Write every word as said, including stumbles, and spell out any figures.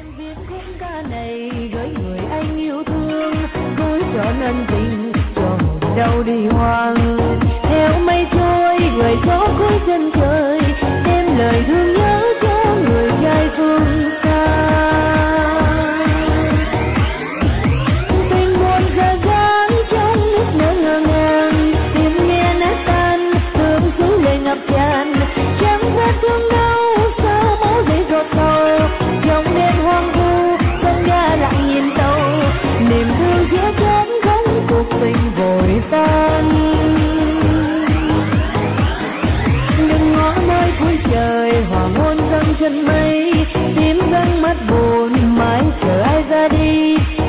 viết khúc ca này gửi người anh yêu thương, gửi cho ân tình cho hồn đau đi hoang. Theo mây trôi người gió cuối chân trời, đem lời thương nhớ cho người trai phương xa. Tình buồn giờ dáng trong nước nở ngơ ngàng, tim nghe nát tan, thương xuống lệ ngập tràn. Chẳng vết thương đau sao máu rơi giọt sầu, trong đêm hoang vu sân ga lặng nhìn tàu. Niềm thương giữa chốn không cuộc tình vội tan. Đừng ngó nơi cuối trời hoàng hôn dâng chân mây, tím dâng mắt buồn mãi chờ ai ra đi.